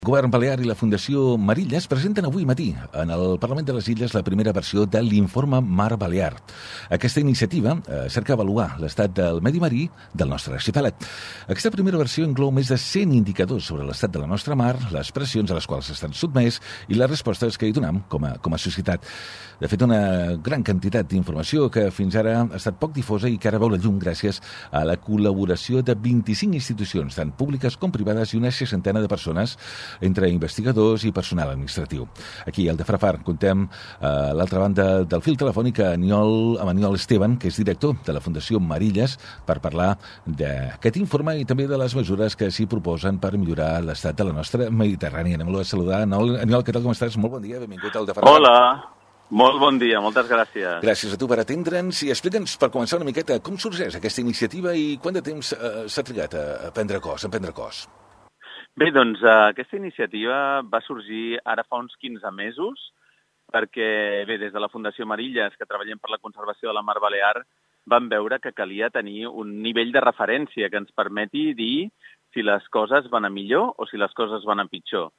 El Govern Balear i la Fundació Marillas presenten avui matí en el Parlament de les Illes la primera versió de l'Informe Mar Balear. Aquesta iniciativa cerca avaluar l'estat del medi marí del nostre arxipèlag. Aquesta primera versió inclou més de 100 indicadors sobre l'estat de la nostra mar, les pressions a les quals estan sotmès i les respostes que hi donem com a societat. De fet, una gran quantitat d'informació que fins ara ha estat poc difosa i que ara veu la llum gràcies a la col·laboració de 25 institucions, tant públiques com privades, i una 60 de persones entre investigadors i personal administratiu. Aquí, al de Frafar, contem a l'altra banda del fil telefònic amb Aniol Esteban, que és director de la Fundació Marillas, per parlar d'aquest informe i també de les mesures que s'hi proposen per millorar l'estat de la nostra Mediterrània. Anem-lo a saludar. Aniol, què tal, com estàs? Molt bon dia, benvingut al de Frafar. Hola, molt bon dia, moltes gràcies. Gràcies a tu per atendre'ns i explica'ns, per començar una miqueta, com sorgeix aquesta iniciativa i quant de temps s'ha trigat a prendre cos. Bé, doncs aquesta iniciativa va sorgir ara fa uns 15 mesos perquè, bé, des de la Fundació Marillas, que treballem per la conservació de la Mar Balear, vam veure que calia tenir un nivell de referència que ens permeti dir si les coses van a millor o si les coses van a pitjor.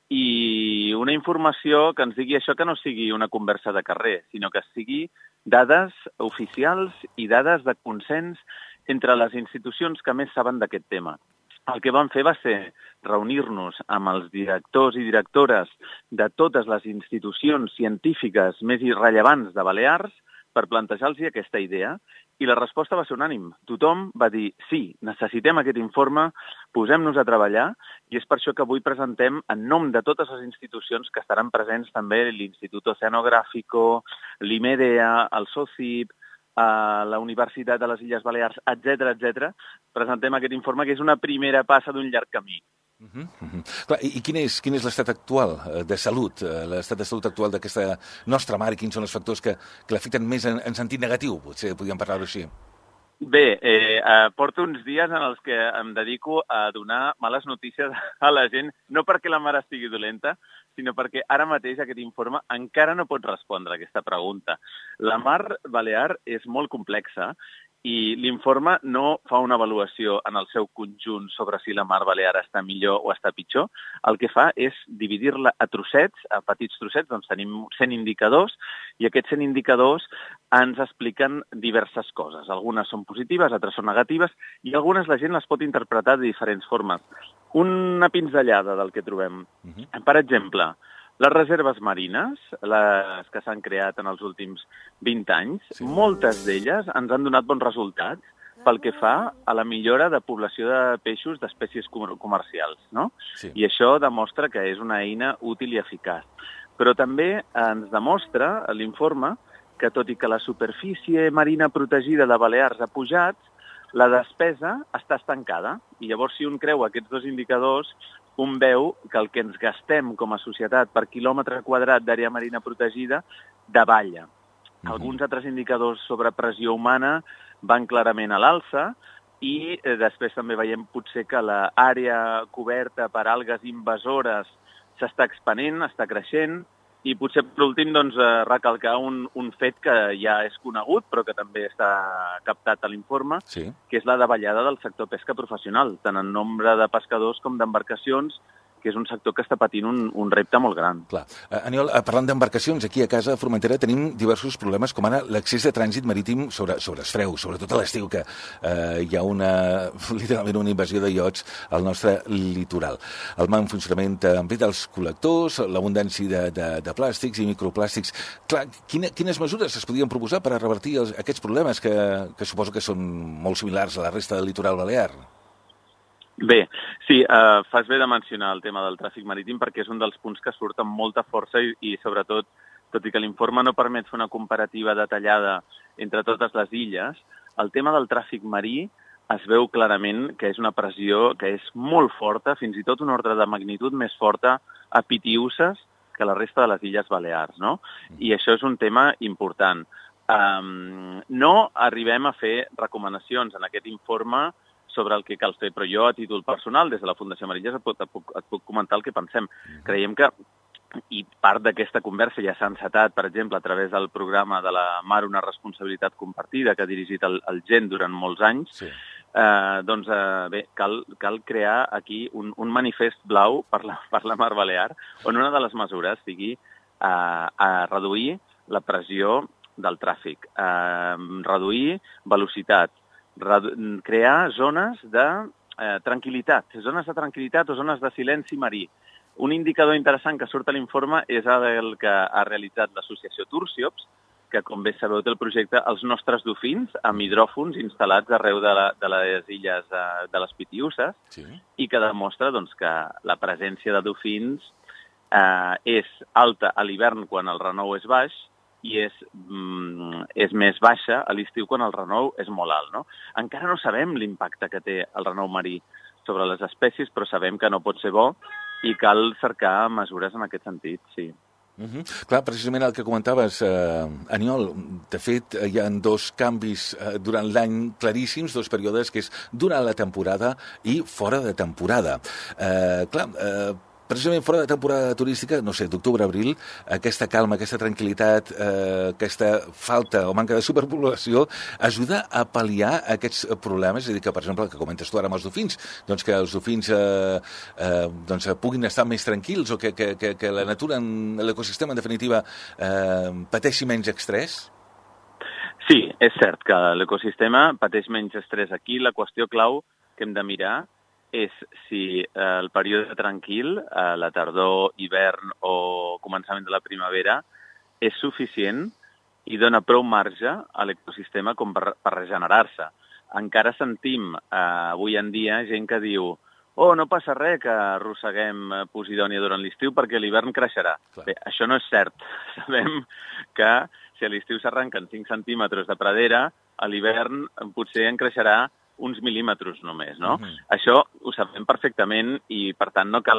I una informació que ens digui això, que no sigui una conversa de carrer, sinó que sigui dades oficials i dades de consens entre les institucions que més saben d'aquest tema. El que vam fer va ser reunir-nos amb els directors i directores de totes les institucions científiques més irrellevants de Balears per plantejar-los aquesta idea, i la resposta va ser unànime. Tothom va dir, sí, necessitem aquest informe, posem-nos a treballar, i és per això que avui presentem, en nom de totes les institucions que estaran presents també, l'Institut Oceanográfico, l'IMEDEA, el SOCIP, a la Universitat de les Illes Balears, etc., presentem aquest informe, que és una primera passa d'un llarg camí. Clar, i quin és l'estat actual de salut, l'estat de salut actual d'aquesta nostra mar, i quins són els factors que l'afecten més en sentit negatiu, potser podríem parlar-ho així? Bé, porto uns dies en els que em dedico a donar males notícies a la gent, no perquè la mar estigui dolenta, sinó perquè ara mateix aquest informe encara no pot respondre a aquesta pregunta. La mar Balear és molt complexa i l'informe no fa una avaluació en el seu conjunt sobre si la mar Balear està millor o està pitjor. El que fa és dividir-la a trossets, a petits trossets, doncs tenim 100 indicadors, i aquests 100 indicadors ens expliquen diverses coses. Algunes són positives, altres són negatives, i algunes la gent les pot interpretar de diferents formes. Una pinzellada del que trobem. Per exemple, les reserves marines, les que s'han creat en els últims 20 anys, sí, moltes d'elles ens han donat bons resultats pel que fa a la millora de població de peixos d'espècies comercials, no? Sí. I això demostra que és una eina útil i eficaç. Però també ens demostra l'informe que, tot i que la superfície marina protegida de Balears ha pujat, la despesa està estancada. I llavors, si un creu aquests dos indicadors, un veu que el que ens gastem com a societat per quilòmetre quadrat d'àrea marina protegida davalla. Alguns altres indicadors sobre pressió humana van clarament a l'alça, i després també veiem potser que l'àrea coberta per algues invasores s'està expanent, està creixent, i potser per últim doncs, recalcar un fet que ja és conegut, però que també està captat a l'informe, sí, que és la davallada del sector pesca professional, tant en nombre de pescadors com d'embarcacions, que és un sector que està patint un repte molt gran. Clar. Aniol, parlant d'embarcacions, aquí a casa a Formentera tenim diversos problemes, com ara l'accés de trànsit marítim sobre esfreu, sobretot a l'estiu, que hi ha literalment una invasió de iots al nostre litoral. El mal funcionament també dels col·lectors, l'abundància de plàstics i microplàstics. Clar, quines mesures es podien proposar per a revertir aquests problemes que suposo que són molt similars a la resta del litoral balear? Bé, sí, fas bé de mencionar el tema del tràfic marítim perquè és un dels punts que surt amb molta força i sobretot, tot i que l'informe no permet fer una comparativa detallada entre totes les illes, el tema del tràfic marí es veu clarament que és una pressió que és molt forta, fins i tot un ordre de magnitud més forta a Pitiüses que la resta de les Illes Balears, no? I això és un tema important. No arribem a fer recomanacions en aquest informe sobre el que cal fer, però jo, a títol personal, des de la Fundació Marillas, et puc comentar el que pensem. Creiem que, i part d'aquesta conversa ja s'ha encetat, per exemple, a través del programa de la Mar, una responsabilitat compartida, que ha dirigit el GEN durant molts anys, sí, Bé, cal crear aquí un manifest blau per la Mar Balear, on una de les mesures sigui a reduir la pressió del tràfic, reduir velocitat, crear zones de tranquil·litat o zones de silenci marí. Un indicador interessant que surt a l'informe és el que ha realitzat l'associació Tursiops, que, com bé sabeu, té el projecte Els nostres dofins, amb hidròfons instal·lats arreu de les illes de les Pitiüses, sí, i que demostra que la presència de dofins és alta a l'hivern quan el renou és baix i és més baixa a l'estiu quan el renou és molt alt, no? Encara no sabem l'impacte que té el renou marí sobre les espècies, però sabem que no pot ser bo i cal cercar mesures en aquest sentit, sí. Clar, precisament el que comentaves, Aniol, de fet hi ha dos canvis durant l'any claríssims, dos períodes, que és durant la temporada i fora de temporada. Precisament fora de temporada turística, no sé, d'octubre a abril, aquesta calma, aquesta tranquil·litat, aquesta falta o manca de superpoblació ajuda a pal·liar aquests problemes, és a dir, que, per exemple, el que comentes tu ara amb els dofins, doncs que els dofins puguin estar més tranquils o que la natura, l'ecosistema, en definitiva, pateixi menys estrès? Sí, és cert que l'ecosistema pateix menys estrès. Aquí la qüestió clau que hem de mirar és si el període tranquil, la tardor, hivern o començament de la primavera, és suficient i dona prou marge a l'ecosistema com per regenerar-se. Encara sentim avui en dia gent que diu no passa res que arrosseguem Posidònia durant l'estiu perquè l'hivern creixerà. Bé, això no és cert. Sabem que si a l'estiu s'arrenquen 5 centímetres de pradera, a l'hivern potser en creixerà uns mil·límetres només, no? Això ho sabem perfectament i, per tant, no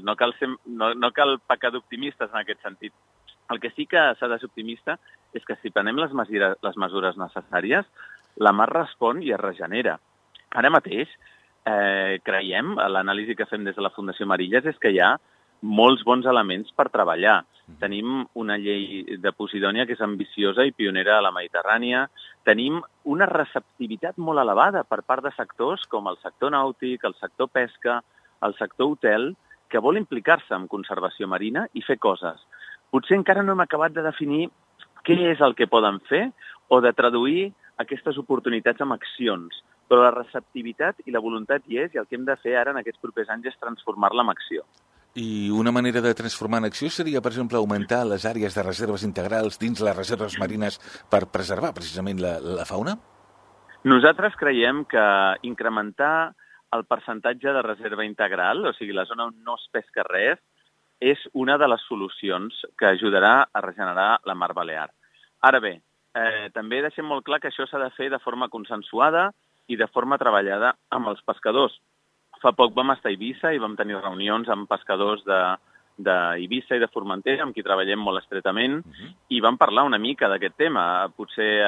cal pecar d'optimistes en aquest sentit. El que sí que s'ha de ser optimista és que si prenem les mesures necessàries, la mar respon i es regenera. Ara mateix, creiem, l'anàlisi que fem des de la Fundació Marilles és que hi ha molts bons elements per treballar. Tenim una llei de Posidònia que és ambiciosa i pionera a la Mediterrània. Tenim una receptivitat molt elevada per part de sectors com el sector nàutic, el sector pesca, el sector hotel, que vol implicar-se en conservació marina i fer coses. Potser encara no hem acabat de definir què és el que poden fer o de traduir aquestes oportunitats en accions. Però la receptivitat i la voluntat hi és i el que hem de fer ara en aquests propers anys és transformar-la en acció. I una manera de transformar en acció seria, per exemple, augmentar les àrees de reserves integrals dins les reserves marines per preservar precisament la fauna? Nosaltres creiem que incrementar el percentatge de reserva integral, o sigui, la zona on no es pesca res, és una de les solucions que ajudarà a regenerar la Mar Balear. Ara bé, també deixem molt clar que això s'ha de fer de forma consensuada i de forma treballada amb els pescadors. Fa poc vam estar a Eivissa i vam tenir reunions amb pescadors d'Eivissa i de Formentera, amb qui treballem molt estretament, i vam parlar una mica d'aquest tema. Potser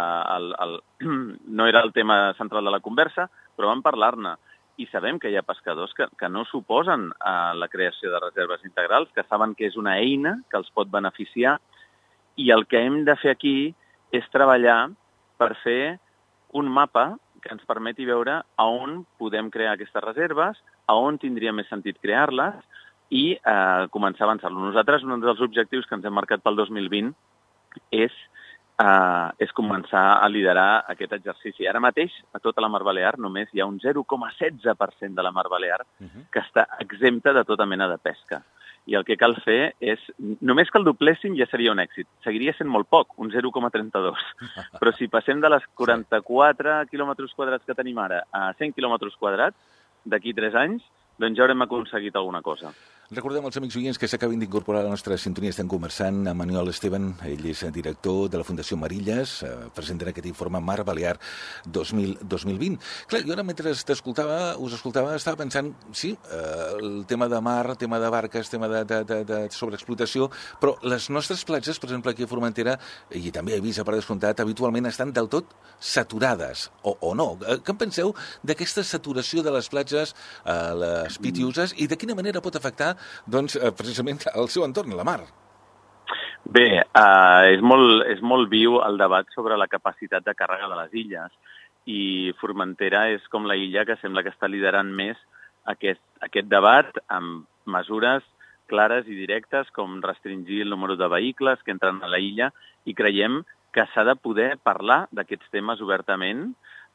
no era el tema central de la conversa, però vam parlar-ne. I sabem que hi ha pescadors que no s'oposen a la creació de reserves integrals, que saben que és una eina que els pot beneficiar, i el que hem de fer aquí és treballar per fer un mapa que ens permeti veure a on podem crear aquestes reserves, a on tindria més sentit crear-les i començar a avançar-lo. Nosaltres, un dels objectius que ens hem marcat pel 2020 és començar a liderar aquest exercici. Ara mateix, a tota la Mar Balear, només hi ha un 0,16% de la Mar Balear que està exempta de tota mena de pesca. I el que cal fer és, només que el doblessin ja seria un èxit. Seguiria sent molt poc, un 0,32. Però si passem de les 44 quilòmetres quadrats que tenim ara a 100 quilòmetres quadrats, d'aquí 3 anys, doncs ja haurem aconseguit alguna cosa. Recordem als amics oients que s'acabin d'incorporar a la nostra sintonia. Estem conversant amb Aniol Esteban, ell és director de la Fundació Marilles, presenten aquest informe Mar Balear 2020. Clar, jo ara mentre us escoltava, estava pensant, sí, el tema de mar, tema de barques, tema de sobreexplotació, però les nostres platges, per exemple, aquí a Formentera, i també a Eivissa, per descomptat, habitualment estan del tot saturades, o no. Què en penseu d'aquesta saturació de les platges, les Pitiüses, i de quina manera pot afectar doncs, precisament el seu entorn, la mar? Bé, és molt viu el debat sobre la capacitat de càrrega de les illes i Formentera és com la illa que sembla que està liderant més aquest debat amb mesures clares i directes com restringir el número de vehicles que entren a la illa i creiem que s'ha de poder parlar d'aquests temes obertament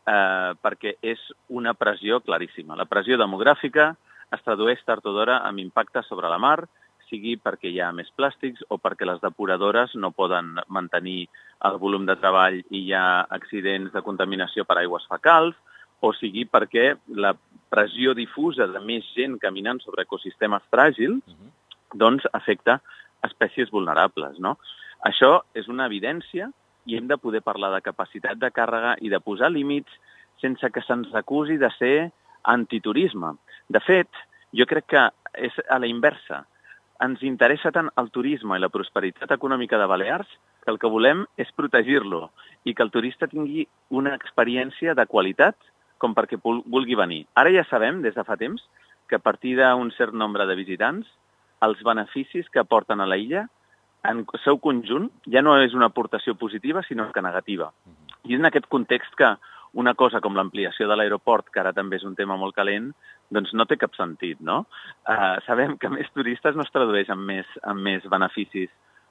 perquè és una pressió claríssima. La pressió demogràfica es tradueix tard o d'hora amb impactes sobre la mar, sigui perquè hi ha més plàstics o perquè les depuradores no poden mantenir el volum de treball i hi ha accidents de contaminació per aigües fecals, o sigui perquè la pressió difusa de més gent caminant sobre ecosistemes fràgils doncs afecta espècies vulnerables, no? Això és una evidència i hem de poder parlar de capacitat de càrrega i de posar límits sense que se'ns acusi de ser antiturisme. De fet, jo crec que és a la inversa. Ens interessa tant el turisme i la prosperitat econòmica de Balears que el que volem és protegir-lo i que el turista tingui una experiència de qualitat com perquè vulgui venir. Ara ja sabem, des de fa temps, que a partir d'un cert nombre de visitants, els beneficis que aporten a la illa, en el seu conjunt, ja no és una aportació positiva, sinó que negativa. I és en aquest context que una cosa com l'ampliació de l'aeroport, que ara també és un tema molt calent, doncs no té cap sentit, no? Sabem que més turistes no es tradueix en més beneficis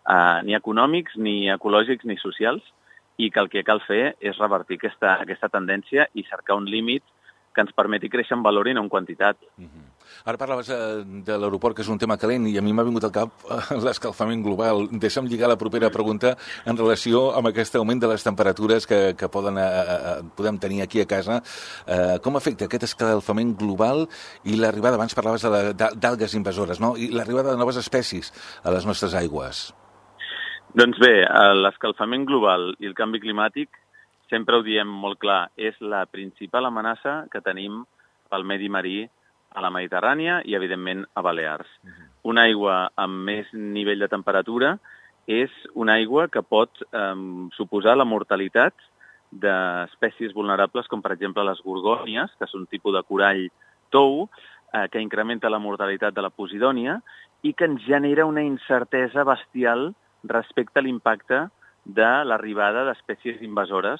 ni econòmics, ni ecològics, ni socials, i que el que cal fer és revertir aquesta tendència i cercar un límit que ens permeti créixer en valor i no en quantitat. Ara parlaves de l'aeroport, que és un tema calent, i a mi m'ha vingut al cap l'escalfament global. Deixa'm lligar la propera pregunta en relació amb aquest augment de les temperatures que podem tenir aquí a casa. Com afecta aquest escalfament global i l'arribada, abans parlaves d'algues invasores, no? I l'arribada de noves espècies a les nostres aigües? Doncs bé, l'escalfament global i el canvi climàtic, sempre ho diem molt clar, és la principal amenaça que tenim pel medi marí a la Mediterrània i, evidentment, a Balears. Una aigua amb més nivell de temperatura és una aigua que pot suposar la mortalitat d'espècies vulnerables, com per exemple les gorgònies, que són un tipus de corall tou, que incrementa la mortalitat de la posidònia i que ens genera una incertesa bestial respecte a l'impacte de l'arribada d'espècies invasores,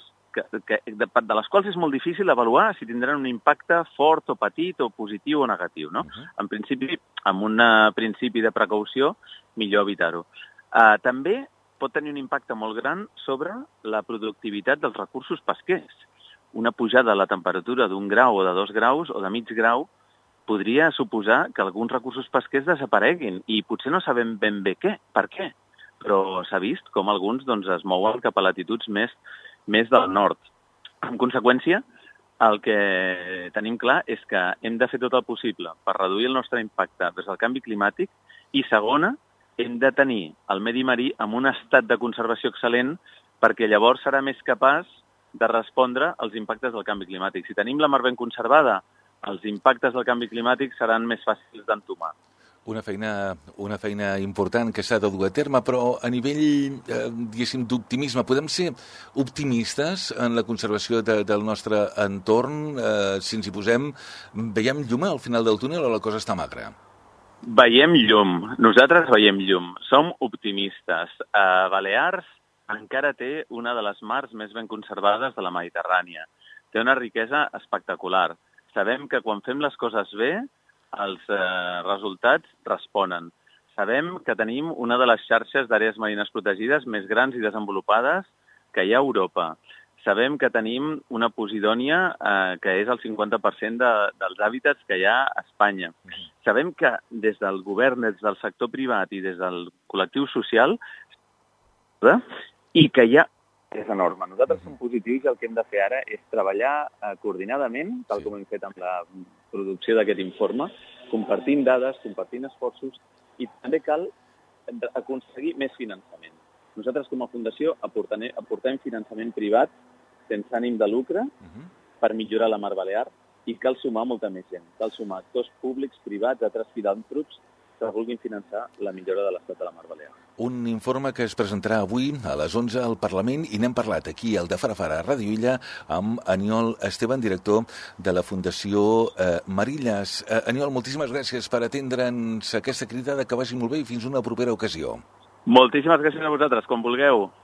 de les quals és molt difícil avaluar si tindran un impacte fort o petit o positiu o negatiu, no? En principi, amb un principi de precaució, millor evitar-ho. També pot tenir un impacte molt gran sobre la productivitat dels recursos pesquers. Una pujada de la temperatura d'1 grau o de 2 graus o de mig grau podria suposar que alguns recursos pesquers desapareguin i potser no sabem ben bé per què, però s'ha vist com alguns es mouen cap a latituds més del nord. En conseqüència, el que tenim clar és que hem de fer tot el possible per reduir el nostre impacte vers el canvi climàtic i, segona, hem de tenir el medi marí en un estat de conservació excel·lent perquè llavors serà més capaç de respondre als impactes del canvi climàtic. Si tenim la mar ben conservada, els impactes del canvi climàtic seran més fàcils d'entomar. Una feina important que s'ha de dur a terme, però a nivell, diguéssim, d'optimisme, podem ser optimistes en la conservació del nostre entorn? Si ens hi posem, veiem llum al final del túnel o la cosa està magra? Veiem llum. Nosaltres veiem llum. Som optimistes. Balears encara té una de les mars més ben conservades de la Mediterrània. Té una riquesa espectacular. Sabem que quan fem les coses bé, els resultats responen. Sabem que tenim una de les xarxes d'àrees marines protegides més grans i desenvolupades que hi ha a Europa. Sabem que tenim una posidònia que és el 50% dels hàbitats que hi ha a Espanya. Sabem que des del govern, des del sector privat i des del col·lectiu social, i que hi ha és enorme. Nosaltres som positius i el que hem de fer ara és treballar coordinadament, tal com hem fet amb la producció d'aquest informe, compartint dades, compartint esforços, i també cal aconseguir més finançament. Nosaltres, com a fundació, aportem finançament privat sense ànim de lucre per millorar la Mar Balear i cal sumar molta més gent. Cal sumar actors públics, privats, altres filàntrops que vulguin finançar la millora de l'estat de la Mar Balear. Un informe que es presentarà avui a les 11 al Parlament i n'hem parlat aquí al de Farafara, a Ràdio Illa, amb Aniol Esteban, director de la Fundació Marillas. Aniol, moltíssimes gràcies per atendre'ns aquesta cridada, que vagi molt bé i fins una propera ocasió. Moltíssimes gràcies a vosaltres, com vulgueu.